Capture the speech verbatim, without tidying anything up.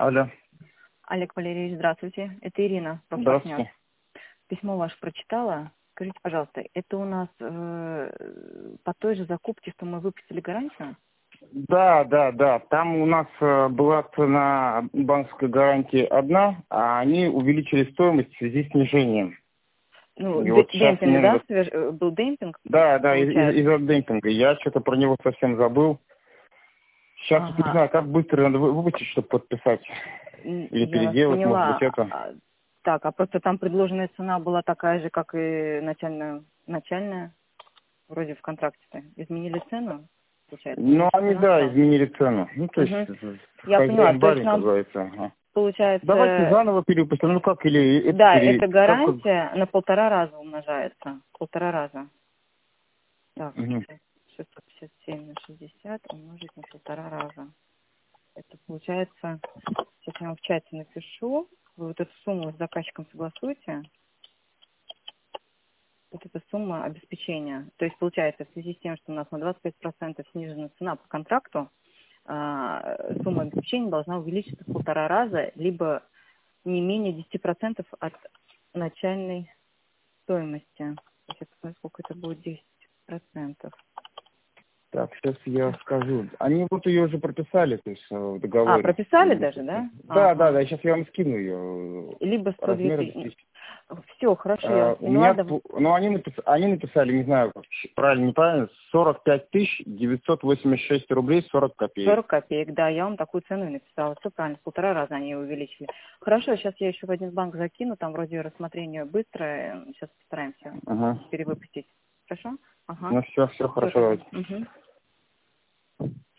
Алло. Олег Валерьевич, здравствуйте. Это Ирина. Здравствуйте. Письмо ваше прочитала. Скажите, пожалуйста, это у нас э, по той же закупке, что мы выпустили гарантию? Да, да, да. Там у нас э, была цена банковской гарантии одна, а они увеличили стоимость в связи с снижением. Ну, И д- вот сейчас демпинг, мне да? надо... Свеж- э, Был демпинг, Да, да, из- из- получается? из-за демпинга. Я что-то про него совсем забыл. Сейчас вот не Ага. знаю, как быстро надо вы- выпустить, чтобы подписать. М, Или Я вас переделать, может быть, поняла. это. А, Так, а просто там предложенная цена была такая же, как и начальная, начальная, вроде в контракте-то. Изменили цену, получается? Ну, Или они, цена да, осталась? изменили цену. Ну, то есть, Угу. э, Я поняла. хозяин То есть барин, как нам, говорится. Ага. Давайте получается, заново перевыпустим. Ну, как, или это да, пере... эта Как, как... гарантия на полтора раза умножается. Полтора раза. Так, Мгм. сейчас шестьсот пятьдесят семь на шестьдесят умножить на полтора раза. Это получается, сейчас я вам в чате напишу, вы вот эту сумму с заказчиком согласуете, вот эта сумма обеспечения. То есть получается, в связи с тем, что у нас на двадцать пять процентов снижена цена по контракту, а, сумма обеспечения должна увеличиться в полтора раза, либо не менее десяти процентов от начальной стоимости. Сейчас посмотрю, сколько это будет, десять процентов. Так, сейчас я скажу. Они вот ее уже прописали, то есть э, в А, договоре. прописали даже, да? Да, да, Ага. да, сейчас я вам скину ее. Либо сто две Размер тысячи. Все, хорошо, я Э, вас у поняла. меня, Да, пу- ну, они, напис- они написали, не знаю, как щ- правильно, неправильно, сорок пять тысяч девятьсот восемьдесят шесть рублей сорок копеек. сорок копеек, да, я вам такую цену и написала. Все правильно, в полтора раза они увеличили. Хорошо, сейчас я еще в один банк закину, там вроде рассмотрение быстрое. Сейчас постараемся Ага. перевыпустить. Хорошо? Ага. Ну, все, все Все хорошо, тогда. давайте. Угу.